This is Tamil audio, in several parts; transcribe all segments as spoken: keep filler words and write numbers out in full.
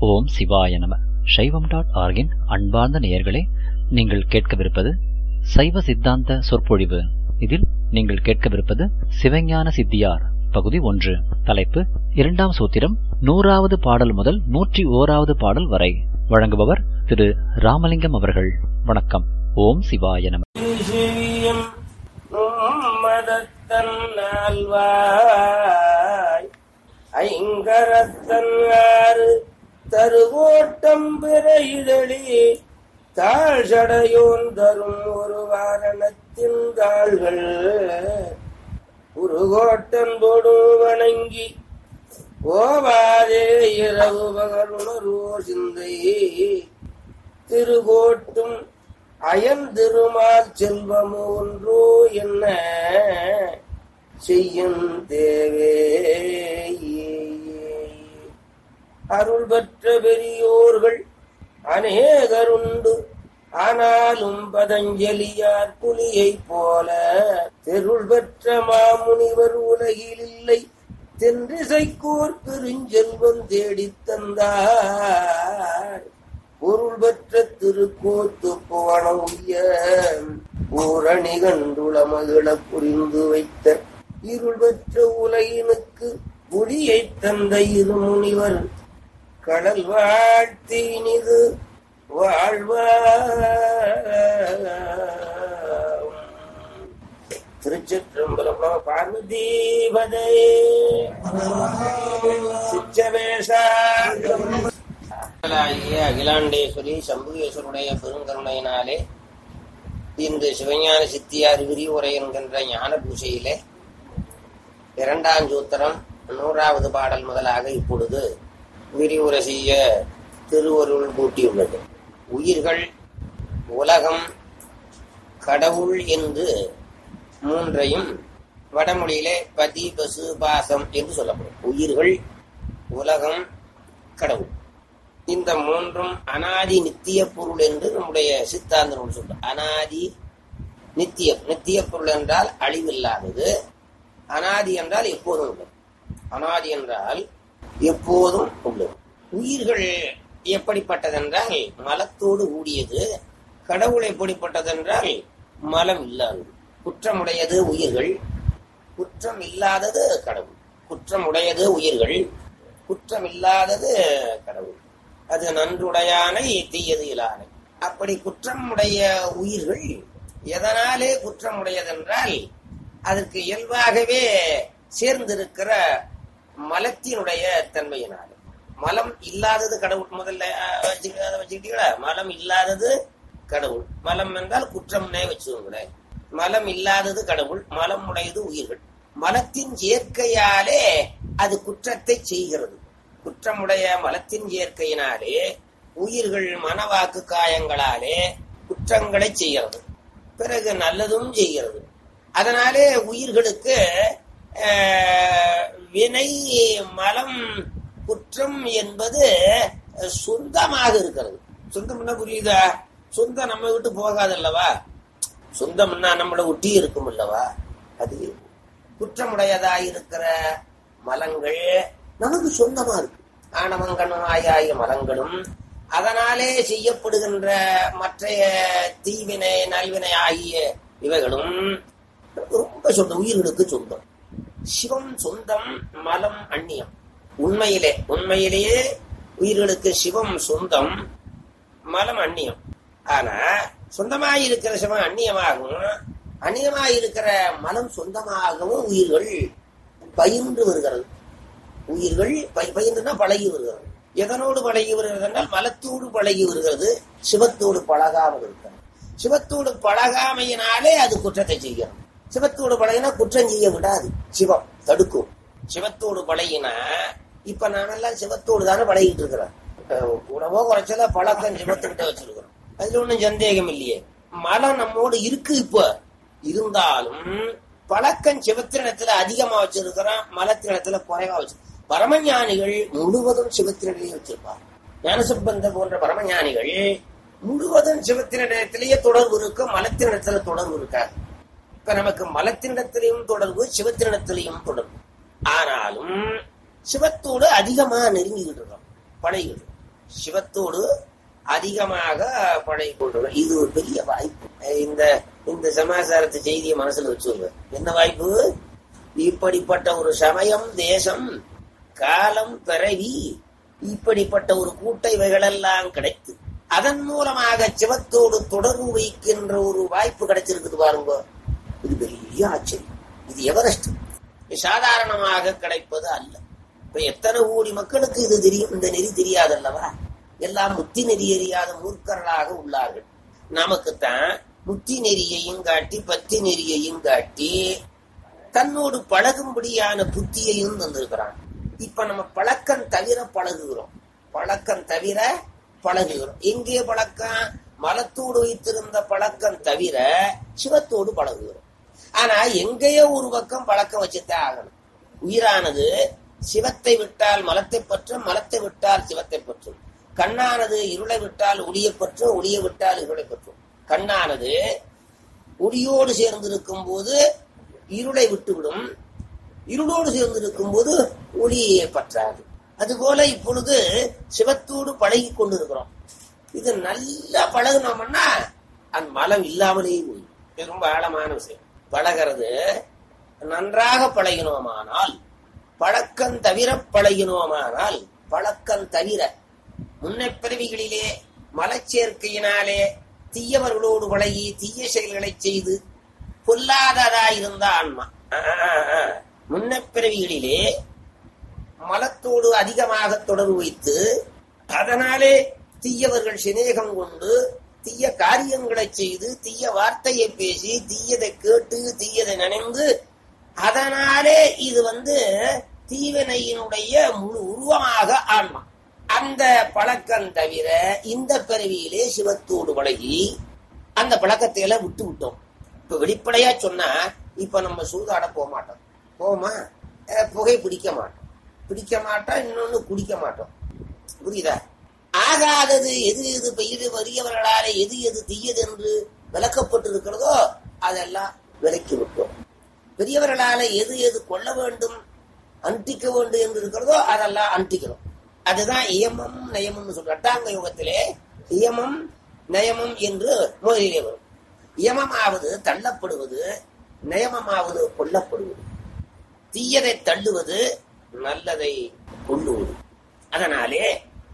ஓம் சிவாய நம. சைவம் டாட் ஆர்கின் அன்பார்ந்த நேயர்களே, நீங்கள் கேட்கவிருப்பது சைவ சித்தாந்த சொற்பொழிவு. இதில் நீங்கள் கேட்கவிருப்பது சிவஞான சித்தியார் பகுதி ஒன்று. தலைப்பு இரண்டாம் சூத்திரம், நூறாவது பாடல் முதல் நூற்றி ஓராவது பாடல் வரை. வழங்குபவர் திரு ராமலிங்கம் அவர்கள். வணக்கம். ஓம் சிவாய நம. ஐங்கரத்தன் ஆறு தருவோட்டம் பெற இதழி தாழ் சடையோன் தரும் ஒரு வாரணத்தின் தாள்கள் உருகோட்டன் போடும் வணங்கி ஓவாதே இரவு பகருணர்வோ சிந்தை திருகோட்டும் அயன் திருமால் செல்வமோ ஒன்றோ என்ன செய்யும் தேவே. அருள் பெற்ற பெரியோர்கள் அநேகருண்டு, ஆனாலும் பதஞ்சலியார் புலியை போல தெருள் பெற்ற மாமுனிவர் உலகில் இல்லை. தென்றிசைக்கோர் பெருஞ்செல்வம் தேடித் தந்தார். பொருள் பெற்ற திருக்கோத்து போனம் உய்ய பூரணி கண்டுள மகிழ புரிந்து வைத்த இருள் பெற்ற உலகினுக்கு புலியை தந்த இரு முனிவர் கடல் வாழ்த்தினிது வாழ்வா. திருச்சிற்றம்பலம். பார்வதி பதே சிச்சவேஷா. அகிலாண்டேஸ்வரி சம்புகேஸ்வருடைய பெருங்கருணையினாலே இன்று சிவஞான சித்தியார் விரிவுரை என்கின்ற ஞான பூசையிலே இரண்டாம் சூத்திரம் நூறாவது பாடல் முதலாக இப்பொழுது விரிவுரை செய்ய திருவருள் பூட்டியுள்ளது. உயிர்கள், உலகம், கடவுள் என்று மூன்றையும் வடமொழியிலே பதி, பசு, பாசம் என்று சொல்லப்படும். உயிர்கள், உலகம், கடவுள், இந்த மூன்றும் அனாதி நித்திய பொருள் என்று நம்முடைய சித்தாந்த நூல் சொல்றோம். அனாதி நித்தியம். நித்திய பொருள் என்றால் அழிவில்லாதது. அனாதி என்றால் எப்போதும் உள்ளது. அனாதி என்றால் எப்போதும் உள்ளது. உயிர்கள் எப்படிப்பட்டதென்றால் மலத்தோடு கூடியது. கடவுள் எப்படிப்பட்டதென்றால் மலம் இல்லாதது. குற்றமுடையது உயிர்கள், குற்றம் இல்லாதது கடவுள். குற்றமுடையது உயிர்கள், குற்றம் இல்லாதது கடவுள். அது நன்றுடையானை தீயது இலானை. அப்படி குற்றம் உடைய உயிர்கள் எதனாலே குற்றமுடையதென்றால் அதற்கு இயல்பாகவே சேர்ந்திருக்கிற மலத்தினுடைய தன்மையினால. மலம் இல்லாதது கடவுள். முதல்ல வச்சுக்கிட்டீங்களா? மலம் இல்லாதது கடவுள். மலம் என்றால் குற்றம்னே வச்சுக்கோங்களேன். மலம் இல்லாதது கடவுள், மலம் உடையது உயிர்கள். மலத்தின் இயற்கையாலே அது குற்றத்தை செய்கிறது. குற்றமுடைய மலத்தின் இயற்கையினாலே உயிர்கள் மனவாக்கு காயங்களாலே குற்றங்களை செய்கிறது. பிறகு நல்லதும் செய்கிறது. அதனாலே உயிர்களுக்கு வினை, மலம், குற்றம் என்பது சொந்தமாக இருக்கிறது. சொந்தம்னா புரியுதா? சொந்தம் நம்ம விட்டு போகாது அல்லவா? சொந்தம்னா நம்மளை ஒட்டி இருக்கும் அல்லவா? அது குற்றமுடையதாய் இருக்கிற மலங்கள் நமக்கு சொந்தமா இருக்கு. ஆணவங்கணும் ஆயாய மலங்களும் அதனாலே செய்யப்படுகின்ற மற்ற தீவினை, நல்வினை ஆகிய இவைகளும் ரொம்ப சொந்தம். உயிர்களுக்கு சொந்தம். சிவம் சொந்தம், மலம் அந்நியம். உண்மையிலே உண்மையிலேயே உயிர்களுக்கு சிவம் சொந்தம், மலம் அந்நியம். ஆனா சொந்தமாயிருக்கிற சிவம் அந்நியமாகவும், அந்நியமாயிருக்கிற மலம் சொந்தமாகவும் உயிர்கள் பயின்று வருகிறது. உயிர்கள் பயின்றுனா பழகி வருகிறது. எதனோடு பழகி வருகிறது என்றால் மலத்தோடு பழகி வருகிறது, சிவத்தோடு பழகாமல் இருக்கிறது. சிவத்தோடு பழகாமையினாலே அது குற்றத்தை செய்யும். சிவத்தோடு பழகினா குற்றம் செய்ய விடாது, சிவம் தடுக்கும். சிவத்தோடு பழகினா, இப்ப நானெல்லாம் சிவத்தோடு தானே பழகிட்டு இருக்கிறேன். உணவோ குறைச்சல பழக்கம் சிவத்துக்கிட்ட வச்சிருக்கிறோம். அதுல ஒண்ணும் சந்தேகம் இல்லையே. மலம் நம்மோடு இருக்கு. இப்ப இருந்தாலும் பழக்கம் சிவத்தினிடத்துல அதிகமா வச்சிருக்கிறோம், மலத்தினிடத்துல குறைவா வச்சு. பரமஞானிகள் முழுவதும் சிவத்தினிடையே வச்சிருப்பார். ஞானசம்பந்த போன்ற பரமஞானிகள் முழுவதும் சிவத்தினிடத்திலேயே தொடர்பு இருக்கும், மலத்தினிடத்துல தொடர்பு இருக்காது. இப்ப நமக்கு மலத்தினிடத்திலையும் தொடர்பு, சிவத்தினிடத்திலையும் தொடர்பு. ஆனாலும் சிவத்தோடு அதிகமா நெருங்கிக்கிட்டு இருக்கோம், பழகிட்டு. சிவத்தோடு அதிகமாக பழகி கொள்றோம். இது ஒரு பெரிய வாய்ப்பு. இந்த இந்த சமாச்சாரத்து செய்தியை மனசுல வச்சுங்க. என்ன வாய்ப்பு? இப்படிப்பட்ட ஒரு சமயம், தேசம், காலம், பிறவி, இப்படிப்பட்ட ஒரு கூட்ட இவைகளெல்லாம் கிடைத்து அதன் மூலமாக சிவத்தோடு தொடர்பு வைக்கின்ற ஒரு வாய்ப்பு கிடைச்சிருக்குது பாருங்க. இது பெரிய ஆச்சரியம். இது எவரெஸ்ட். சாதாரணமாக கிடைப்பது அல்ல. இப்ப எத்தனை கோடி மக்களுக்கு இது தெரியும்? இந்த நெறி தெரியாதல்லவா? எல்லாம் முத்தி நெறி அறியாத மூர்க்கர்களாக உள்ளார்கள். நமக்குத்தான் முத்தி நெறியையும் காட்டி பத்தி நெறியையும் காட்டி தன்னோடு பழகும்படியான புத்தியையும் தந்திருக்கிறான். இப்ப நம்ம பழக்கம் தவிர பழகுகிறோம். பழக்கம் தவிர பழகுகிறோம். எங்கே பழக்கம்? மலத்தோடு வைத்திருந்த பழக்கம் தவிர சிவத்தோடு பழகுகிறோம். ஆனா எங்கேயோ ஒரு பக்கம் பழக்கம் வச்சுதான் ஆகணும். உயிரானது சிவத்தை விட்டால் மலத்தை பற்றும், மலத்தை விட்டால் சிவத்தை பற்றும். கண்ணானது இருளை விட்டால் ஒளியை பற்றும், ஒளியை விட்டால் இருளை பற்றும். கண்ணானது ஒளியோடு சேர்ந்திருக்கும் போது இருளை விட்டுவிடும், இருளோடு சேர்ந்திருக்கும் போது ஒளியை பற்றாது. அதுபோல இப்பொழுது சிவத்தோடு பழகி கொண்டிருக்கிறோம். இது நல்லா பழகினோம்னா அந்த மலம் இல்லாமலே போய். இது ரொம்ப ஆழமான விஷயம். பழகிறது நன்றாக பழகினோமானால், பழக்கம் தவிர பழகினோமானால், பழக்கம் தவிர முன்னப்பிறவிகளிலே மலச்சேர்க்கையினாலே தீயவர்களோடு பழகி தீய செயல்களை செய்து பொல்லாததாயிருந்த ஆன்மா, முன்னப்பிறவிகளிலே மலத்தோடு அதிகமாக தொடர்பு வைத்து அதனாலே தீயவர்கள் சிநேகம் கொண்டு தீய காரியங்களை செய்து தீய வார்த்தையை பேசி தீயதை கேட்டு தீயதை நினைந்து அதனாலே இது வந்து தீவினையினுடைய முழு உருவமாக ஆன்மா. அந்த பழக்கம் தவிர இந்த பிறவியிலே சிவத்தோடு பழகி அந்த பழக்கத்தை எல்லாம் விட்டு விட்டோம். இப்ப வெளிப்படையா சொன்னா, இப்ப நம்ம சூதாட போக மாட்டோம். போமா? புகை பிடிக்க மாட்டோம். பிடிக்க மாட்டோம். இன்னொன்னு குடிக்க மாட்டோம். புரியுதா? ஆகாதது எது எது பெய்து வறியவர்களாலே எது எது தீயது என்று விளக்கப்பட்டு இருக்கிறதோ அதெல்லாம் விலக்கி விட்டோம். பெரியவர்களால எது எது கொள்ள வேண்டும், அன்றிக்க வேண்டும் என்று இருக்கிறதோ அதெல்லாம் அன்றிக்கிறோம். அதுதான் இயமம் நயமம்னு சொல்ற. அட்டாங்க யோகத்திலே இயமம் நயமம் என்று முதலிலே வரும். இயமமாவது தள்ளப்படுவது, நயமமாவது கொல்லப்படுவது. தீயதை தள்ளுவது, நல்லதை கொள்ளுவது. அதனாலே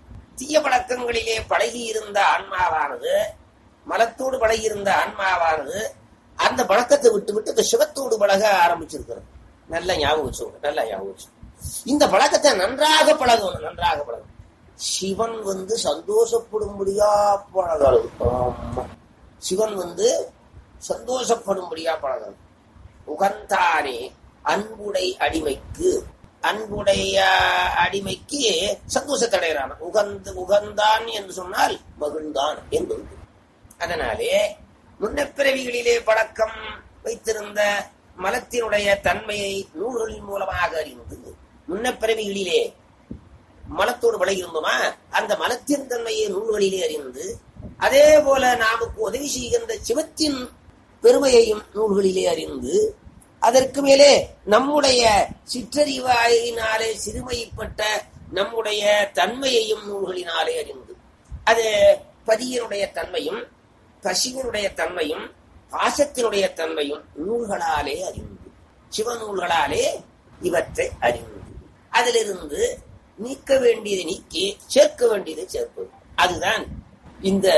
தீய பழக்கங்களிலே பழகி இருந்த ஆன்மாவானது, மலத்தோடு பழகி இருந்த ஆன்மாவானது அந்த பழக்கத்தை விட்டு விட்டு இந்த சிவத்தோடு பழக ஆரம்பிச்சிருக்கிறது. நல்ல ஞாபகம் வச்சு, நல்ல ஞாபகம் வச்சு. இந்த பழக்கத்தை நன்றாக பழகணும், நன்றாக பழகணும். சிவன் வந்து சந்தோஷப்படும்படியா பழகணும். ஆமா, சிவன் வந்து சந்தோஷப்படும்படியா பழகணும். உகந்தானே அன்புடை அடிமைக்கு, அன்புடைய அடிமைக்கு சந்தோஷத்தடைகிறான். உகந்து உகந்தான் என்று சொன்னால் மகிழ்ந்தான் என்பது. அதனாலே முன்னப்பிறவிகளிலே பழக்கம் வைத்திருந்த மலத்தினுடைய தன்மையை நூல்களின் மூலமாக அறிந்து, முன்னப்பிறவிகளிலே மலத்தோடு பழகியிருந்தோமா, அந்த மலத்தின் தன்மையை நூல்களிலே அறிந்து, அதே போல நமக்கு உதவி செய்கின்ற சிவத்தின் பெருமையையும் நூல்களிலே அறிந்து, அதற்கு மேலே நம்முடைய சிற்றறிவாயினாலே சிறுமைப்பட்ட நம்முடைய தன்மையையும் நூல்களினாலே அறிந்து, அது பதியினுடைய தன்மையும் பசிவனுடைய தன்மையும் பாசத்தினுடைய தன்மையும் நூல்களாலே அறிந்து, சிவநூல்களாலே இவற்றை அறிந்து, அதிலிருந்து நீக்க வேண்டியதை நீக்கி சேர்க்க வேண்டியதை சேர்ப்பது. அதுதான் இந்த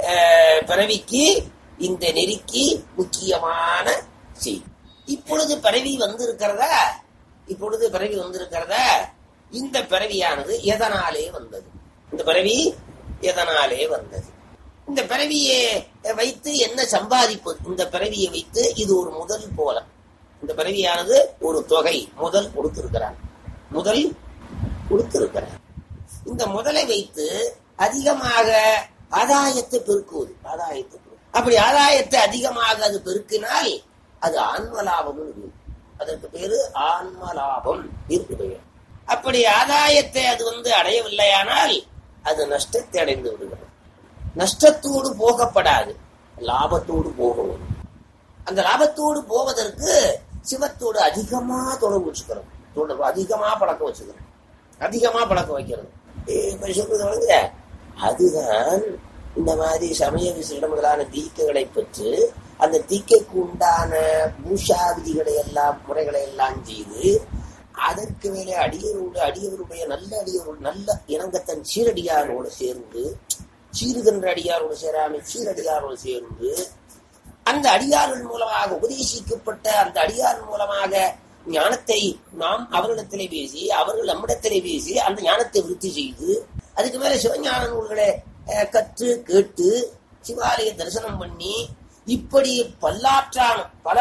பிறவிக்கு, இந்த நெறிக்கு முக்கியமான செய்தி. இப்பொழுது பிறவி வந்திருக்கிறதா, இப்பொழுது பிறவி வந்திருக்கிறதா இந்த பிறவியானது எதனாலே வந்தது? இந்த பிறவி எதனாலே வந்தது? இந்த பிறவியை வைத்து என்ன சம்பாதிப்பது? இந்த பிறவியை வைத்து இது ஒரு முதல் போல. இந்த பிறவியானது ஒரு தொகை முதல் கொடுத்திருக்கிறார், முதல் கொடுத்திருக்கிறார். இந்த முதலை வைத்து அதிகமாக ஆதாயத்தை பெருக்குவது, ஆதாயத்தை அப்படி ஆதாயத்தை அதிகமாக அது பெருக்கினால் அது ஆன்மலாபம். அதற்கு பேரு ஆன்மலாபம் இருக்கு பெயர். அப்படி ஆதாயத்தை அது வந்து அடையவில்லையானால் அது நஷ்டத்தை அடைந்து விடுகிறது. நஷ்டத்தோடு போகப்படாது, லாபத்தோடு போகும். அந்த லாபத்தோடு போவதற்கு சிவத்தோடு அதிகமா தொடர்பு வச்சுக்கிறோம், தொடர்பு அதிகமா பழக்கம் வச்சுக்கிறோம், அதிகமா பழக்கம் வைக்கிறது. சொல்றது அதுதான் இந்த மாதிரி சமய விசேட முதலான தீக்கைகளை பெற்று அந்த தீக்கைக்கு உண்டான பூஷா விதிகளை எல்லாம் முறைகளை எல்லாம் செய்து அதற்கு மேலே அடியரோடு அடியவருடைய நல்ல அடியரோடு நல்ல இணங்கத்தன் சீரடியாரோடு சேர்ந்து சீருகின்ற அடியாரோடு சேராமல் சீரடியாரோடு சேர்ந்து அந்த அடியார்கள் மூலமாக உபதேசிக்கப்பட்ட அந்த அடியார் மூலமாக ஞானத்தை நாம் அவர்களிடத்திலே பேசி அவர்கள் நம்மிடத்திலே பேசி அந்த ஞானத்தை விருத்தி செய்து அதுக்கு மேல சிவஞான நூல்களை கற்று கேட்டு சிவாலய தரிசனம் பண்ணி இப்படி பல்லாற்றான பல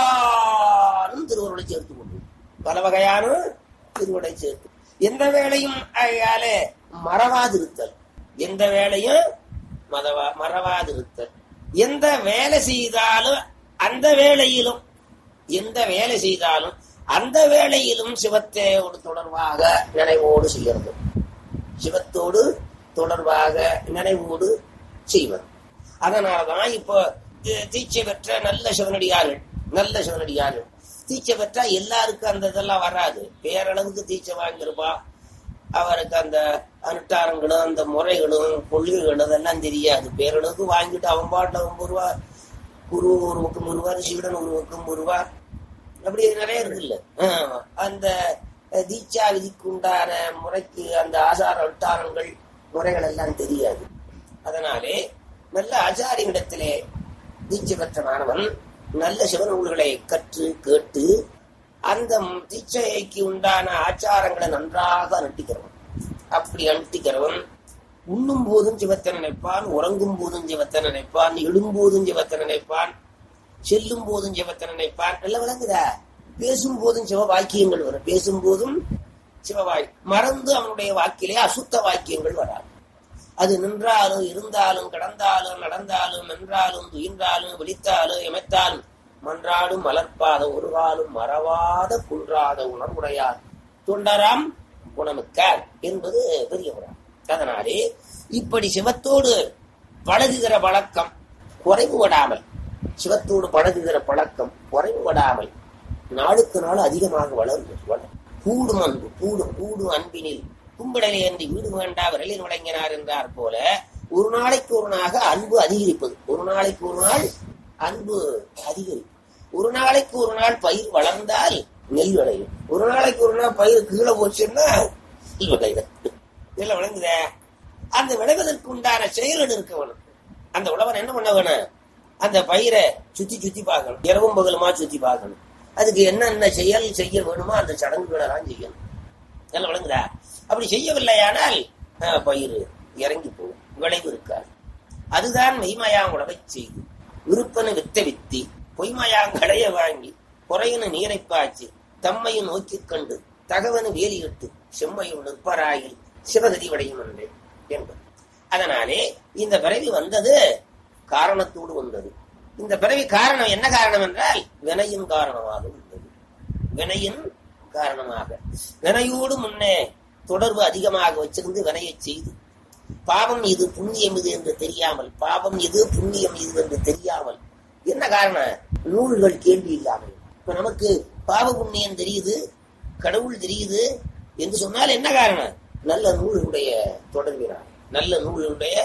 வகையானும் திருவருளை சேர்த்து கொண்டு பல வகையான திருவருளை சேர்த்து எந்த வேளையும் அயால மறவாதிருத்தல் எந்த வேளையும் மறவா மறவாதிருத்தல் எந்த வேலை செய்தாலும் அந்த வேளையிலும் எந்த வேலை செய்தாலும் அந்த வேளையிலும் சிவத்தோடு தொடர்பாக நினைவோடு செய்யறது சிவத்தோடு தொடர்பாக நினைவோடு செய்வது. அதனாலதான் இப்போ தீட்சை பெற்ற நல்ல சிவனடியார்கள் நல்ல சிவனடியார்கள் தீட்சை பெற்றா எல்லாருக்கும் அந்த இதெல்லாம் வராது. பேரளவுக்கு தீட்சை வாங்கியிருப்பா, அவருக்கு அந்த அனுட்டாரங்களும் அந்த முறைகளும் கொள்கைகளும் அதெல்லாம் தெரியாது. பேரளவுக்கு வாங்கிட்டு அவன் பாட்டில் அவன் ஒருவா குரு ஒரு பக்கம் ஒருவார் சீடன் ஒரு பக்கம் ஒருவார் அப்படி நிறைய இருக்குல்ல. அந்த தீட்சா விதிக்கு உண்டான முறைக்கு அந்த ஆசார அட்டாரங்கள் முறைகள் எல்லாம் தெரியாது. அதனாலே நல்ல ஆச்சாரியனிடத்திலே தீட்சை பெற்ற மாணவன் நல்ல சிவநூல்களை கற்று கேட்டு அந்த தீட்சைக்கு உண்டான ஆச்சாரங்களை நன்றாக அனுட்டிக்கிறவன். அப்படி அனுட்டிக்கிறவன் உண்ணும் போதும் சிவத்தை நினைப்பான், உறங்கும் போதும் சிவத்தை நினைப்பான், எழும்போதும் சிவத்தை நினைப்பான், செல்லும் போதும் சிவத்தை நினைப்பான். நல்ல விளங்குதா? பேசும் போதும் சிவ வாக்கியங்கள் வரும். பேசும் போதும் சிவவாய் மறந்து அவனுடைய வாக்கிலே அசுத்த வாக்கியங்கள் வராது. அது நின்றாலும் இருந்தாலும் கடந்தாலும் நடந்தாலும் நின்றாலும் துயின்றாலும் விழித்தாலும் எமைத்தாலும் மன்றாடும் மலர்ப்பாத ஒரு காலும் மறவாத குன்றாத உணர்வுடையார் தொண்டராம் குணமிக்கார் என்பது பெரிய உரம். அதனாலே இப்படி சிவத்தோடு பழகுகிற பழக்கம் குறைவுபடாமல் சிவத்தோடு பழகுகிற பழக்கம் குறைவுபடாமல் நாளுக்கு நாள் அதிகமாக வளர்ந்து கூடும் அன்பு கூடும் கூடும் அன்பினில் கும்பிடலை என்று வீடு வேண்டா விரலில் வழங்கினார் என்றார் போல ஒரு நாளைக்கு ஒரு நாளாக அன்பு அதிகரிப்பது. ஒரு நாளைக்கு ஒரு நாள் அன்பு அதிகரிப்பு. ஒரு நாளைக்கு ஒரு நாள் பயிர் வளர்ந்தால் நெல் விளையும். ஒரு நாளைக்கு ஒரு நாள் பயிர் கீழே போச்சுன்னா நெல் விளையும். நெல்ல விளங்குத அந்த விளைவதற்கு உண்டான செயல் இருக்க வேணும். அந்த உழவன் என்ன பண்ண வேணும்? அந்த பயிரை சுத்தி சுத்தி பார்க்கணும், இரவும் பகலுமா சுத்தி பார்க்கணும். அதுக்கு என்னென்ன செயல் செய்ய வேணுமோ அந்த சடங்குகளை எல்லாம் செய்யணும். நல்லா விளங்குதா? அப்படி செய்யவில்லையானால் பயிர் இறங்கி போகும், விளைவு இருக்காது. அதுதான் மெய்மயாங் உழவை செய்து விருப்பனு வித்த வித்தி பொய்மயாங்களைய வாங்கி குறையனு நீரை பாய்ச்சி தம்மையும் நோக்கி கண்டு தகவனு வேலியிட்டு செம்மையும் நிற்பராயில் சிவகதி வடையும் என்று என்பது. அதனாலே இந்த பிறவி வந்தது காரணத்தோடு வந்தது. இந்த பிறவி காரணம் என்ன காரணம் என்றால் வினையின் காரணமாக வந்தது. வினையின் காரணமாக வினையோடு முன்னே தொடர்பு அதிகமாக வச்சிருந்து வினையை செய்து பாவம் இது புண்ணியம் இது என்று தெரியாமல் பாவம் இது புண்ணியம் இது என்று தெரியாமல் என்ன காரணம்? நூல்கள் கேள்வி இல்லாமல். இப்ப நமக்கு பாவ புண்ணியம் தெரியுது, கடவுள் தெரியுது என்று சொன்னால் என்ன காரணம்? நல்ல நூலுடைய தொடர்பினார், நல்ல நூலுடைய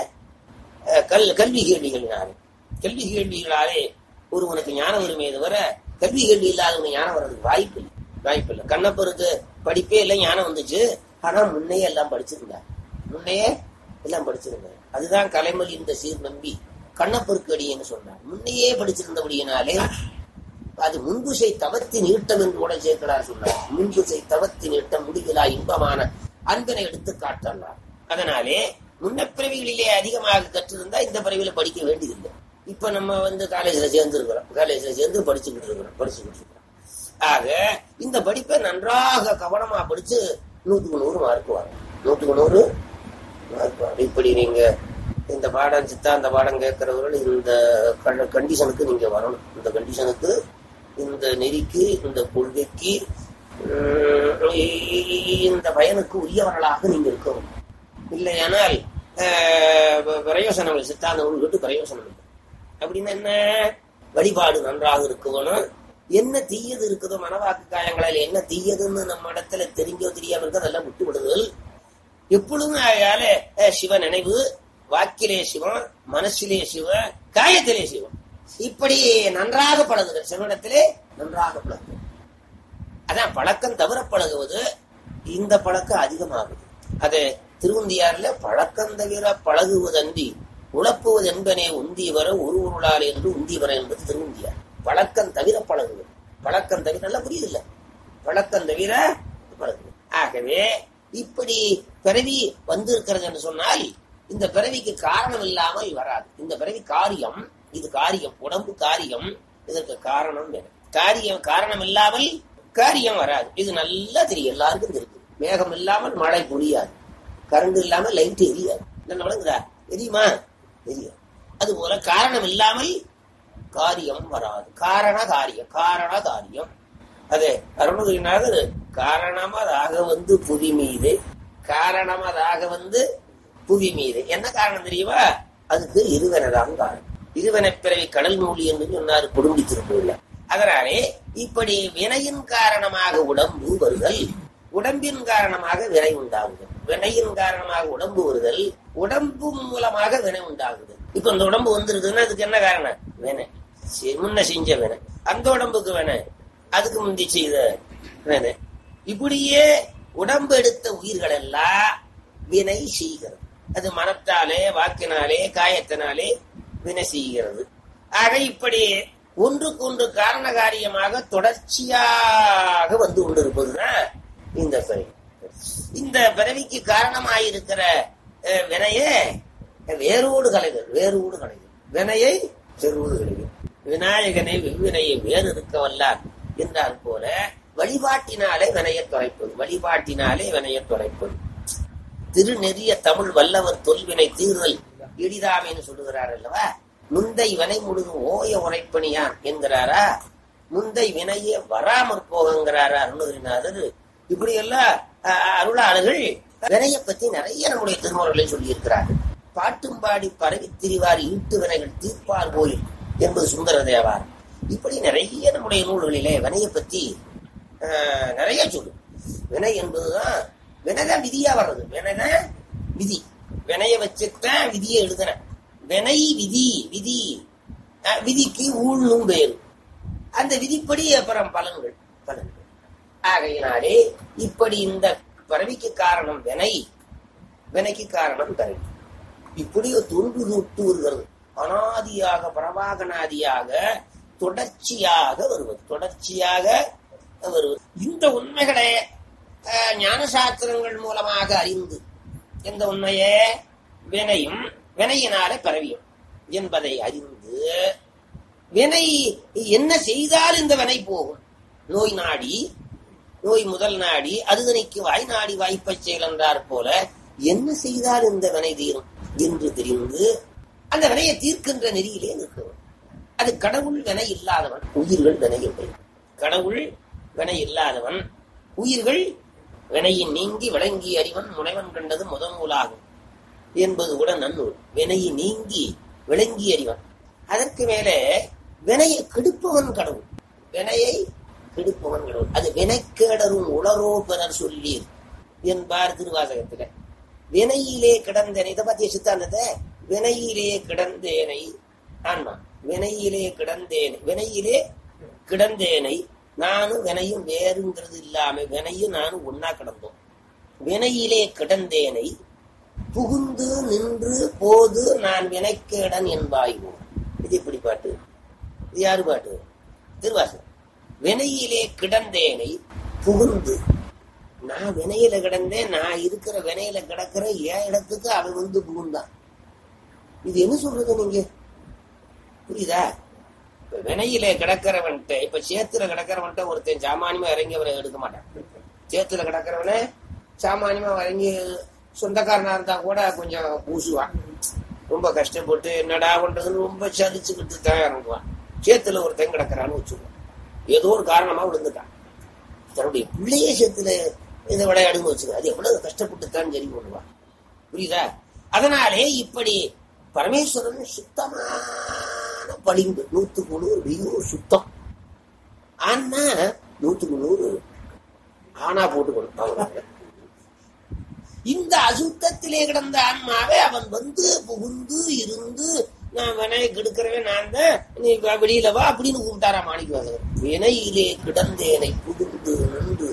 கல் கல்வி கேள்விகளினாரே. கல்வி கேள்விகளாலே ஒருவனுக்கு ஞானம் வருமே தவிர கல்வி கேள்வி இல்லாதவனுக்கு ஞானம் வர்றதுக்கு வாய்ப்பு இல்லை வாய்ப்பு இல்லை கண்ணப்பருக்கு படிப்பே இல்லை, ஞானம் வந்துச்சு. ஆனா முன்னையே எல்லாம் படிச்சிருந்தார், முன்னையே எல்லாம் படிச்சிருந்தார். அதுதான் கலைமொழி இந்த சீர் நம்பி கண்ணப்பருக்கு அடியன்னு சொன்னார். முன்னையே படிச்சிருந்தபடியினாலே அது முன்புசை தவத்தின் ஈட்டம் என்று கூட சேர்க்கிறார் சொன்னார். முன்புசை தவத்தின் ஈட்டம் முடிகளா இன்பமான அன்பினை எடுத்து காட்டலார். அதனாலே முன்ன பிறவிகளிலே அதிகமாக கற்றிருந்தா இந்த பிறவியில படிக்க வேண்டியதில்லை. இப்ப நம்ம வந்து காலேஜ்ல சேர்ந்து இருக்கிறோம், காலேஜ்ல சேர்ந்து படிச்சுக்கிட்டு இருக்கிறோம் படிச்சுக்கிட்டு இருக்கிறோம் ஆக இந்த படிப்பை நன்றாக கவனமா படிச்சு நூற்றுக்கு நூறு மார்க் வாங்க, நூற்றுக்கு நூறு மார்க் வாங்க. இப்படி நீங்க இந்த பாடம் சித்தாந்த பாடம் கேட்கிறவர்கள் இந்த கண்டிஷனுக்கு நீங்க வரணும். இந்த கண்டிஷனுக்கு, இந்த நெறிக்கு, இந்த கொள்கைக்கு, இந்த பயனுக்கு உரியவர்களாக நீங்க இருக்கணும். இல்லையானால் பிரயோசனம் சித்தாந்த நூல்கிட்டு பிரயோசனம் இல்லை. அப்படின்னா என்ன? வழிபாடு நன்றாக இருக்கணும். என்ன தீயது இருக்குதோ மனவாக்கு காயங்களால் என்ன தீயதுன்னு நம்ம இடத்துல தெரிஞ்சோ தெரியாம இருக்க அதெல்லாம் விட்டு விடுதல். எப்பொழுதும் ஆகையால சிவ நினைவு, வாக்கிலே சிவம், மனசிலே சிவம், காயத்திலே சிவம். இப்படி நன்றாக பழகுகிற சிவனிடத்திலே நன்றாக பழகு. அதான் பழக்கம் தவிர பழகுவது. இந்த பழக்கம் அதிகமாகுது. அது திருவந்தியார்ல பழக்கம் தவிர பழகுவதன்றி உழப்புவது என்பனே உந்தி வர ஒரு உருளால் என்று உந்தி வர என்பது திருவந்தியார். பழக்கம் தவிர பழகுவது. பழக்கம் தவிர நல்லா புரியுதில்ல, பழக்கம் தவிர பழகுவது. ஆகவே இப்படி பிறவி வந்திருக்கிறது என்று சொன்னால் இந்த பிறவிக்கு காரணம் இல்லாமல் வராது. இந்த பிறவி காரியம், இது காரியம், உடம்பு காரியம், இதற்கு காரணம் வேணும். காரியம் காரணம் இல்லாமல் காரியம் வராது. இது நல்லா தெரியும், எல்லாருக்கும் தெரியும். மேகம் இல்லாமல் மழை பொழியாது, கரண்ட் இல்லாமல் லைட் எரியாது. என்ன வழங்குதா? எரியுமா? எரியாது. அது போல காரணம் இல்லாமல் காரியம் வராது. காரண காரியம், காரண காரியம். அது அருணகிரிநாதர் காரணமதாக வந்து புவி மீது, காரணமதாக வந்து புவி மீது. என்ன காரணம் தெரியுமா? அதுக்கு இருவனதான் காரணம். இருவனை பிறவி கடல் மூலி என்று சொன்னார் குடும்பி திருப்பூர்ல. அதனாலே இப்படி வினையின் காரணமாக உடம்பு வருதல், உடம்பின் காரணமாக வினை உண்டாகுதல். வினையின் காரணமாக உடம்பு வருதல், உடம்பு மூலமாக வினை உண்டாகுது. இப்ப இந்த உடம்பு வந்திருக்குதுன்னா அதுக்கு என்ன காரணம்? வினை. முன்ன செஞ்ச வினை. அந்த உடம்புக்கு வினை, அதுக்கு முந்தி செய்த வினை. இப்படியே உடம்பு எடுத்த உயிர்கள் எல்லாம் வினை செய்கிறது. அது மனத்தாலே, வாக்கினாலே, காயத்தினாலே வினை செய்கிறது. ஆக இப்படி ஒன்றுக்கு ஒன்று காரண காரியமாக தொடர்ச்சியாக வந்து கொண்டிருப்பதுதான் இந்த பிறவி. இந்த பிறவிக்கு காரணமாயிருக்கிற வினையே வேரோடு கலைகள், வேரோடு கலைகள். வினையை செருவோடு கலைகள். விநாயகனை வெவ்வினையை வேறு இருக்க வல்லார் என்றால் போல வழிபாட்டினாலே வினையை தொலைப்பது, வழிபாட்டினாலே வினையை தொலைப்பது. திருநெறிய தமிழ் வல்லவர் தொல்வினை தீர்தல் எளிதாமைன்னு சொல்லுகிறார் அல்லவா? முந்தை வினை முழுதும் ஓய உரைப்பணியான் என்கிறாரா? முந்தை வினையே வராமற் போகிறாரா அருணகிரிநாதர்? இப்படி எல்லாம் அருளாளர்கள் வினையை பத்தி நிறைய நம்முடைய திருமுறைகளை சொல்லி இருக்கிறார்கள். பாட்டும் பாடி பரவி திரிவார் ஈட்டு வினைகள் தீர்ப்பார் கோயில் என்பது சுந்தர தேவார். இப்படி நிறைய நம்முடைய நூல்களிலே வினையை பத்தி ஆஹ் நிறைய சொல்லு. வினை என்பதுதான், வினைதான் விதியா வர்றது. வினைதான் விதி. வினைய வச்சுதான் விதியை எழுதுன. வினை விதி, விதி விதிக்கு ஊழ்னும் பேரு. அந்த விதிப்படி அப்புறம் பலன்கள் பலன்கள். ஆகையினாலே இப்படி இந்த பறவைக்கு காரணம் வினை, வினைக்கு காரணம் பிறவி. இப்படி தொன்று தொட்டு வருகிறது. அனாதியாக பிரபாகனாதியாக தொடர்ச்சியாக வருவது, தொடர்ச்சியாக வருவது. இந்த உண்மைகளை ஞான சாஸ்திரங்கள் மூலமாக அறிந்து, எந்த உண்மையே வினையும் வினையினாலே பிறவியும் என்பதை அறிந்து, வினை என்ன செய்தால் இந்த வினை போகும்? நோய் நாடி, நோய் முதல் நாடி, அதுதனைக்கு வாய் நாடி வாய்ப்பை செயல் என்றார் போல என்ன செய்தால் இந்த வினை தீரும் என்று தெரிந்து அந்த வினையை தீர்க்கின்ற நெறியிலே நிற்கும். அது கடவுள் வினை இல்லாதவன், உயிர்கள் வினை இல்லை. கடவுள் வினை இல்லாதவன், உயிர்கள் வினையின் நீங்கி விளங்கி அறிவன் முனைவன் கண்டது முதல் நூலாகும் என்பது கூட நன்னூல். வினையை நீங்கி விளங்கி அறிவன். அதற்கு மேலே வினையை கெடுப்பவன் கடவுள், வினையை கெடுப்பவன் கடவுள். அது வினைக்கேடரும் உளரோ பிறர் சொல்லீர் என்பார் திருவாசகத்துல. வினையிலே கிடந்தேனை, இதை பத்திய சித்தாந்தத்தை, வினையிலே கிடந்தேனை ஆன்மா, வினையிலே கிடந்தேனை, வினையிலே கிடந்தேனை நானும் வினையும் வேறுங்கிறது இல்லாம வினையும் நானும் ஒன்னா கிடந்தோம். வினையிலே கிடந்தேனை புகுந்து நின்று போது நான் வினைக்கேடன் என்பாய்வோம். இது எப்படி பாட்டு? இது யாரு பாட்டு? திருவாசகம். வினையிலே கிடந்தேனை புகுந்து, நான் வினையில கிடந்தேன், நான் இருக்கிற வினையில கிடக்கிற என் இடத்துக்கு அவன் வந்து புகுந்தான். இது என்ன சொல்றது நீங்க? புரியுதா? இப்ப வினையிலே கிடக்கிறவன்ட்ட, இப்ப சேத்துல கிடக்கிறவன்ட்ட ஒருத்தன் சாமானியமா இறங்கி அவரை எடுக்க மாட்டான். சேத்துல கிடக்கிறவன சாமானியமா இறங்கி சொந்தக்காரனா இருந்தா கூட கொஞ்சம் பூசுவான். ரொம்ப கஷ்டப்பட்டு என்னடா பண்றதுன்னு ரொம்ப சலிச்சுக்கிட்டு தான் இறங்குவான். சேத்துல ஒருத்தன் கிடக்கிறான்னு வச்சுக்குவான். ஏதோ ஒரு காரணமா விழுந்துட்டான். தன்னுடைய பிள்ளையே சேத்துல இதை விளையாடுன்னு வச்சுக்க, அது எவ்வளவு கஷ்டப்பட்டுத்தான் சரி பண்ணுவான். புரியுதா? அதனாலே இப்படி பரமேஸ்வரன் சுத்தமான பளிங்கு, நூத்துக்கு நூறு பியூர் சுத்தம். ஆனா நூத்துக்கு நூறு ஆனா போட்டு கொடுப்பாங்க. இந்த அசுத்தத்திலே கிடந்த ஆன்மாவை அவன் வந்து புகுந்து இருந்து நான் வினையை கெடுக்கிறவன் நான் தான், நீ வெளியில வா அப்படின்னு கூப்பிட்டாரா மாணிக்கவாசகர். வினையிலே கிடந்தேனை புகுந்து நின்று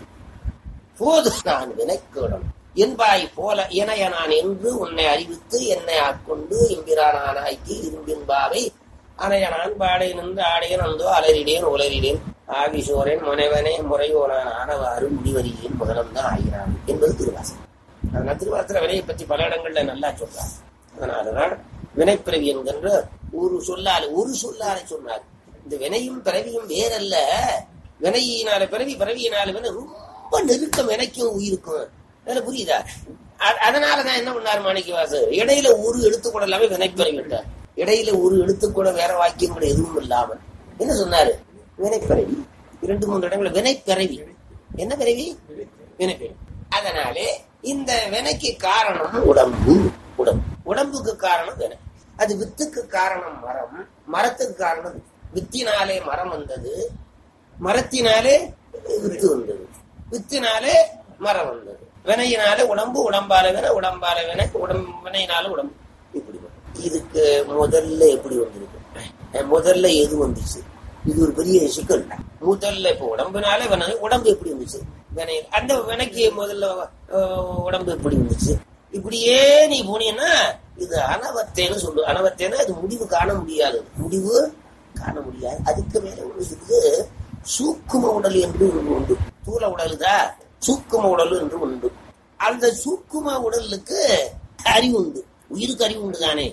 போது நான் வினைக்கேடன் என்பாய் போல எனைய நான் என்று உன்னை அறிவித்து என்னை ஆட்கொண்டு எம்பிரானானாய்க்கு இரும்பின்பாவை அனைய நான் பாடை நின்று ஆடையன் அந்தோ அலறிடேன் உலரிடேன் ஆவிசோரன் முனைவனே முறையோனான் ஆனவாறு முடிவறியேன் முதலம்தான் ஆகிறான் என்பது திருவாசகம். அதனால் திருவாசகத்துல வினையை பற்றி பல இடங்கள்ல நல்லா சொல்றார். அதனாலதான் வினைப்பிறவி என்கின்ற ஒரு சொல்லால் ஒரு சொல்லால சொன்னார். இந்த வினையும் பிறவியும் வேறல்ல. வினையினால பிறவி, பிறவியினால வினை ரொம்ப நெருக்கம் வினைக்கும் உயிருக்கும். புரியுதா? அதனாலதான் என்ன பண்ணார் மாணிக்கவாசகர், இடையில ஒரு எழுத்து கூட இல்லாம வினைப்பிறவி விட்டார். இடையில ஒரு எழுத்து கூட வேற வாக்கியம் கூட எதுவும் இல்லாமல் என்ன சொன்னாரு? வினைப்பிறவி. இரண்டு மூன்று இடங்கள வினைப்பிறவி. என்ன பிறவி? வினைப்பிறவி. அதனாலே இந்த வினைக்கு காரணம் உடம்பு. உடம்பு உடம்புக்கு காரணம் வினை. அது வித்துக்கு காரணம் மரம், மரத்துக்கு காரணம் வித்தினாலே மரம் வந்தது, மரத்தினாலே வித்து வந்தது, வித்தினாலே மரம் வந்தது. வினையினாலே உடம்பு, உடம்பால வினை, உடம்பால வினை, உடம்பு வினையினால உடம்பு. இப்படி இதுக்கு முதல்ல எப்படி வந்திருக்கு? முதல்ல எது வந்துச்சு? இது ஒரு பெரிய சிக்கல். முதல்ல இப்ப உடம்புனால வினை, உடம்பு எப்படி வந்துச்சு? வினை. அந்த வினைக்கு முதல்ல உடம்பு எப்படி வந்துச்சு? இப்படியே நீ போனீங்கன்னா இது அனவத்தேன்னு சொல்லு. அனவத்தேன்னா அது முடிவு காண முடியாது, முடிவு காண முடியாது. அதுக்கு மேல ஒண்ணு சூக்கும உடல் என்று ஒன்று உண்டு. தூள உடலுதா சூக்கும உடல் என்று உண்டு. அந்த சூக்கும உடலுக்கு அறிவு உண்டு, உயிருக்கு அறிவு உண்டு தானே.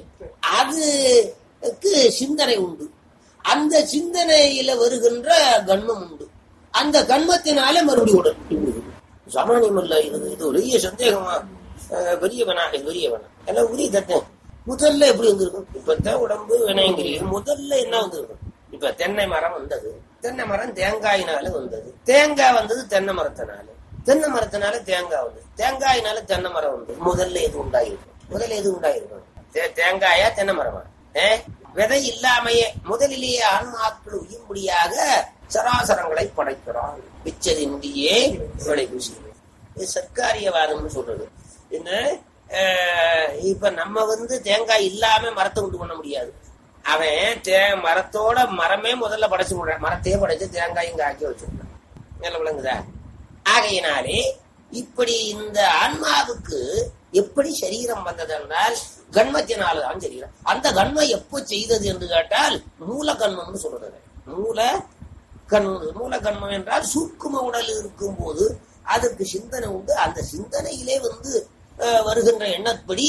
அதுக்கு சிந்தனை உண்டு. அந்த சிந்தனையில வருகின்ற கண்மம் உண்டு. அந்த கண்மத்தினாலே மறுபடியும் உடல். சாமானியம் அல்ல இது. இது பெரிய சந்தேகமா, பெரிய வேணா, பெரிய வேணா எல்லாம் உரிய தட்டேன். முதல்ல எப்படி வந்திருக்கும்? இப்ப உடம்பு வினைங்கிறீங்க. முதல்ல என்ன வந்திருக்கும்? இப்ப தென்னை மரம் வந்தது. தென்னை மரம் தேங்காயினால வந்தது. தேங்காய் வந்தது தென்னை மரத்தினால. தென்னை மரத்தினால தேங்காய் வந்தது. தேங்காயினால தென்னை மரம் வந்தது. முதல்ல எது உண்டாயிருக்கும்? முதல்ல எது உண்டாயிருக்கும்? தேங்காயா தென்னை மரமா? விதை இல்லாமையே முதலிலேயே ஆன்மாக்கள் உயிர்படியாக சராசரங்களை படைக்கிறான். பிச்சதின்றியே விளைவு செய்யும் சர்க்காரியவாதம்னு சொல்றது. என்ன இப்ப நம்ம வந்து தேங்காய் இல்லாம மரத்தை உண்டு பண்ண முடியாது. அவன் தே மரத்தோட மரமே முதல்ல படைச்சு விடுறான். மரத்தையே படைச்சு தேங்காயும் காய்க்க வச்சுருக்கான். நல்ல விளங்குதா? ஆகையினாலே இப்படி இந்த ஆன்மாவுக்கு எப்படி சரீரம் வந்தது என்றால் கண்மத்தினால்தான் சரீரம். அந்த கண்மம் எப்போ செய்தது என்று கேட்டால் மூல கண்மம்னு சொல்றது. மூல கண் மூல கண்மம் என்றால் சூக்கும உடல் இருக்கும் போது அதற்கு சிந்தனை உண்டு. அந்த சிந்தனையிலே வந்து வருகின்ற எண்ணப்படி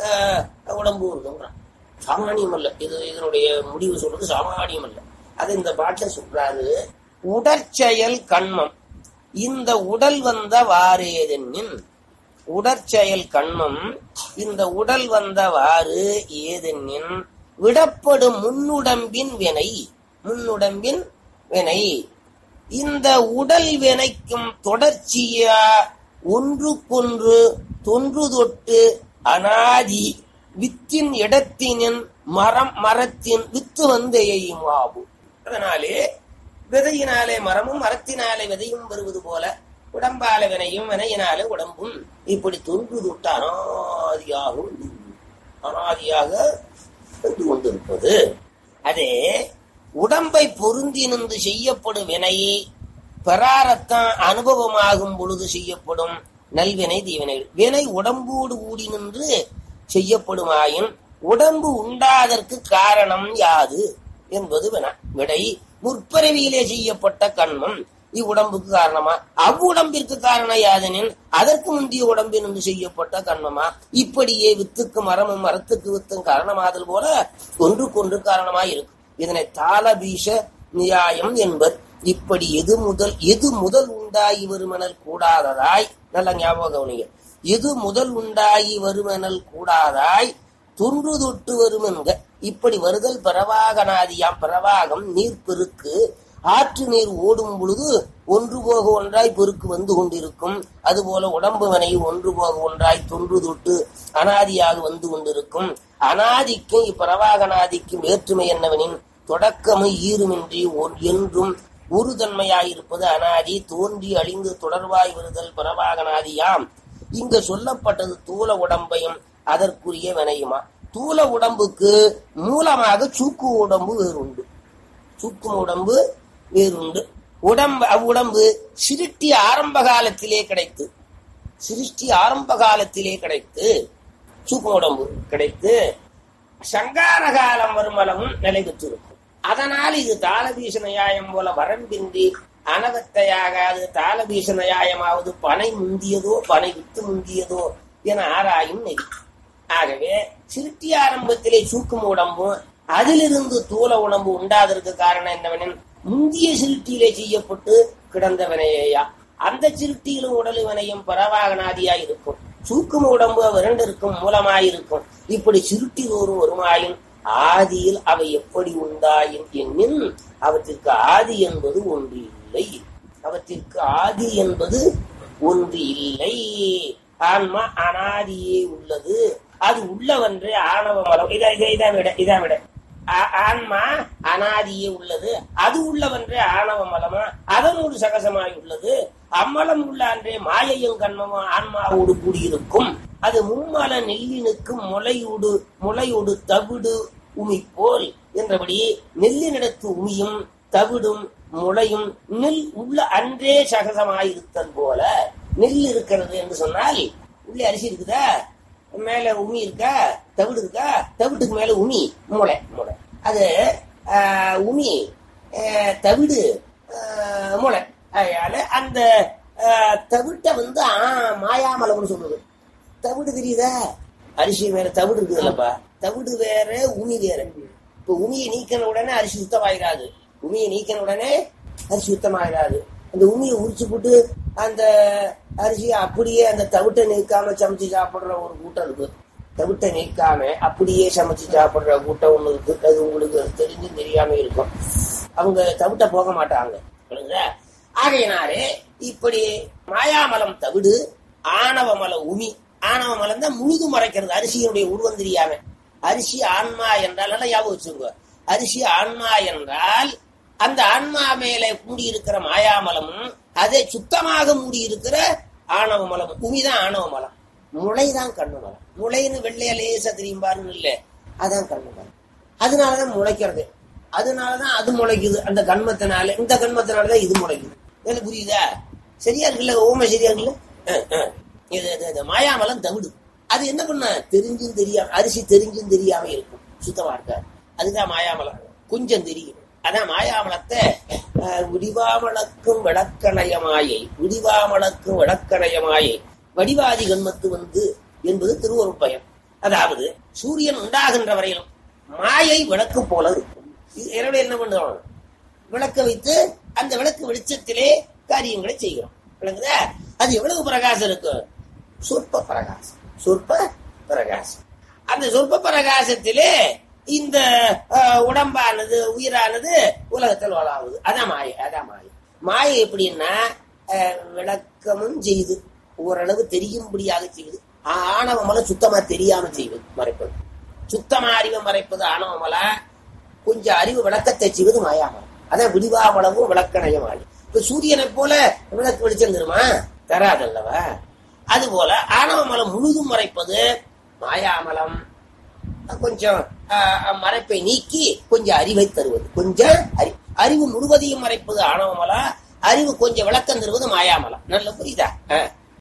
உடம்பு இருக்குங்கிறான். சாமானியம் அல்ல இது. இதனுடைய முடிவு சொல்றது சாமானியம் அல்ல. அது இந்த பாட்டில சொல்றாரு. உடற்செயல் கண்மம் இந்த உடல் வந்த வாரேதென்னின். உடற்செயல் கண்மம் இந்த உடல் வந்தவாறு ஏதென்னின் விடப்படும் முன்னுடம்பின் வினை. முன்னுடம்பின் வினை இந்த உடல் வினைக்கும் தொடர்ச்சியா ஒன்றுக்கொன்று தொன்று தொட்டு அனாதி வித்தின் இடத்தினின் மரம் மரத்தின் வித்து வந்தையும் ஆகும். அதனாலே விதையினாலே மரமும் மரத்தினாலே விதையும் வருவது போல உடம்பால வினையும் வினையினாலே உடம்பும் இப்படி தொன்று தொட்டு அனாதியாகவும் அனாதியாக வந்து கொண்டிருப்பது. அதே உடம்பை பொருந்தி நின்று செய்யப்படும் வினையை பராரத்தான் அனுபவமாகும் பொழுது செய்யப்படும் நல்வினை தீவினை. வினை உடம்போடு கூடி நின்று செய்யப்படுமாயின் உடம்பு உண்டாதற்கு காரணம் யாது என்பது வினா. விடை முற்பிறவியிலே செய்யப்பட்ட கண்மம் இவ்வுடம்புக்கு காரணமா? அவ்வுடம்பிற்கு காரணம் யாதெனின் அதற்கு முந்தைய உடம்பில் நின்று செய்யப்பட்ட கண்மமா? இப்படியே வித்துக்கு மரமும் மரத்துக்கு வித்தும் காரணமாதல் போல ஒன்றுக்கொன்று காரணமாய் இருக்கு. இதனை தாளபீஷ நியாயம் என்பர். இப்படி எது முதல் எது முதல் உண்டாகி வருமனல் கூடாததாய், நல்ல ஞாபகம், எது முதல் உண்டாகி வருமனல் கூடாதாய் தொன்று தொட்டு வருமென்க. இப்படி வருதல் பிரவாகனாதியாம். பிரவாகம் நீர் பெருக்கு. ஆற்று நீர் ஓடும் பொழுது ஒன்று போக ஒன்றாய் பெருக்கு வந்து கொண்டிருக்கும். அதுபோல உடம்பு வினை ஒன்று போக ஒன்றாய் தொன்று தொட்டு அனாதியாக வந்து கொண்டிருக்கும். அனாதிக்கும் இப்பிரவாகனாதிக்கும் வேற்றுமை என்னவெனின் தொடக்கமும் ஈருமின்றி என்றும் ஒரு தன்மையாயிருப்பது அனாதி. தோன்றி அழிந்து தொடர்வாய் வருதல் பிரவாகனாதியாம். இங்க சொல்லப்பட்டது தூல உடம்பையும் அதற்குரிய வினையுமா. தூல உடம்புக்கு மூலமாக சூக்கு உடம்பு வேறுண்டு. சூக்கும் உடம்பு வேறுண்டு. உடம்பு அவ்வுடம்பு சிருஷ்டி ஆரம்ப காலத்திலே கிடைத்து சிருஷ்டி ஆரம்ப காலத்திலே கிடைத்து சூக்கும் உடம்பு கிடைத்து சங்கார காலம் வருமளவும் நிலை பெற்றிருக்கும். அதனால் இது தாளபீச நியாயம் போல வரம்பின்றி அனவத்தையாகாது. தாளபீச நியாயமாவது பனை முந்தியதோ பனை வித்து முந்தியதோ என ஆராயும் நெறி. ஆகவே சிருஷ்டி ஆரம்பத்திலே சூக்கும் உடம்பும் அதிலிருந்து தூல உடம்பு உண்டாதற்கு காரணம் என்னவெனில் முந்திய சிருஷ்டியிலே செய்யப்பட்டு கிடந்த வினையா. அந்த சிருஷ்டியிலும் உடல் வினையும் பரவாகனாதியாய் இருக்கும். சூக்கும் உடம்பு இரண்டிற்கும் மூலமாயிருக்கும். இப்படி சிருஷ்டி தோறும் வருமாயின் ஆதியில் அவை எப்படி உண்டாயின் எண்ணின் அவற்றிற்கு ஆதி என்பது ஒன்று இல்லை. அவற்றிற்கு ஆதி என்பது ஒன்று இல்லை. ஆன்மா அனாதியே உள்ளது. அது உள்ளவன்றே ஆணவ மலம். இதை இதான் விட இதான் விட ஆன்மா அனாதியே உள்ளது. அது உள்ளவன்றே ஆணவ மலமா அதனோடு சகசமாய் உள்ளது. அம்மலம் உள்ள அன்றே மாயையும் கண்மமும் ஆன்மாவோடு கூடியிருக்கும். அது மும்மல நெல்லினுக்கு முளையுடு முளையோடு தவிடு உமி போல் என்றபடி நெல்லினிடத்து உமியும் தவிடும் முளையும் நெல் உள்ள அன்றே சகசமாயிருத்தல் போல. நெல் இருக்கிறது என்று சொன்னால் உள்ளே அரிசி இருக்குதா, மேல உமி இருக்கா, தவிடு இருக்கா, தவிட்டுக்கு மேல உமி முளை முளை அது உமி தவிடு முளை. அதனால அந்த தவிட்டை வந்து மாயாமலம்னு சொல்லுது. தவிடு தெரியுதா, அரிசி வேற தவிடு இருக்குது இல்லப்பா. தவிடு வேற உமி வேற. இப்ப உமியை நீக்கின உடனே அரிசி சுத்தமாயிராது. உமியை நீக்கின உடனே அரிசி சுத்தமாயிராது. அந்த உமியை உரிச்சு போட்டு அந்த அரிசியை அப்படியே அந்த தவிட்டை நீக்காம சமைச்சு சாப்பிடுற ஒரு கூட்டம் இருக்கு. தவிட்டை நீக்காம அப்படியே சமைச்சு சாப்பிடுற கூட்டம் ஒண்ணு இருக்கு. அது உங்களுக்கு தெரிஞ்சு தெரியாம இருக்கும். அவங்க தவிட்ட போக மாட்டாங்க. ஆகையினாலே இப்படி மாயாமலம் தவிடு, ஆணவ மலம் உமி. ஆணவ மலம் தான் முழுதும் மறைக்கிறது அரிசியினுடைய உருவம் தெரியாம. அரிசி ஆன்மா என்றால் நல்லா ஞாபகம் வச்சுங்க. அரிசி ஆன்மா என்றால் அந்த ஆன்மா மேல கூடியிருக்கிற மாயாமலமும் அதை சுத்தமாக மூடியிருக்கிற ஆணவ மலம் உமிதான் ஆணவ மலம். முளைதான் கண்ணு மலம். முளைன்னு வெள்ளைய லேசா தெரியும் பாருங்க, இல்ல அதான் கண்ணு மலம். அதனாலதான் முளைக்கிறது. அதனாலதான் அது முளைக்குது. அந்த கண்மத்தினால இந்த கண்மத்தினாலதான் இது முளைக்குது. என்ன புரியுதா? சரியா இருக்குல்ல? ஓமை சரியா இருக்குல்ல? இது மாயாமலம் தவிடு. அது என்ன பண்ண தெரிஞ்சும் தெரியாம, அரிசி தெரிஞ்சும் தெரியாம இருக்கும், சுத்தமா இருக்க. அதுதான் மாயாமலம். கொஞ்சம் தெரியும். அதான் மாயாமலத்தை விடிவாமலக்கும் விளக்கணயமாயை விடிவாமலக்கும் விளக்கணயமாயை வடிவாதி கண்மத்து வந்து என்பது திருவருட்பயம். அதாவது சூரியன் உண்டாகின்ற வரையிலும் மாயை விளக்கு போல இருக்கும். இரவு என்ன பண்றோம்? விளக்க வைத்து அந்த விளக்கு வெளிச்சத்திலே காரியங்களை செய்கிறோம். விளங்குதா? அது எவ்வளவு பிரகாசம் இருக்கு? சொற்ப பிரகாசம். சொற்ப பிரகாசம். அந்த சொற்ப பிரகாசத்திலே இந்த உடம்பானது உயிரானது உலகத்தில் வளாவுது. அதான் மாயை. அதான் மாயை. மாயை எப்படின்னா விளக்கமும் செய்து ஓரளவு தெரியும்படியாக செய்வது. ஆணவமலை சுத்தமா தெரியாம செய்வது, மறைப்பது. சுத்தமா அறிவை மறைப்பது ஆணவமலை. கொஞ்சம் அறிவு விளக்கத்தை செய்வது மாயாமலம். அதான் விடிவாமலமும் விளக்கணைய மாயை. இப்ப சூரியனை போல விளக்கு வெளிச்சம் தருமா? தராதல்லவா? அது போல ஆணவமலம் முழுதும் மறைப்பது மாயாமலம். கொஞ்சம் மறைப்பை நீக்கி கொஞ்சம் அறிவை தருவது. கொஞ்சம் அறிவு அறிவு முழுவதையும் மறைப்பது ஆணவமலம். அறிவு கொஞ்சம் விளக்கம் தருவது மாயாமலம். நல்ல புரியுதா?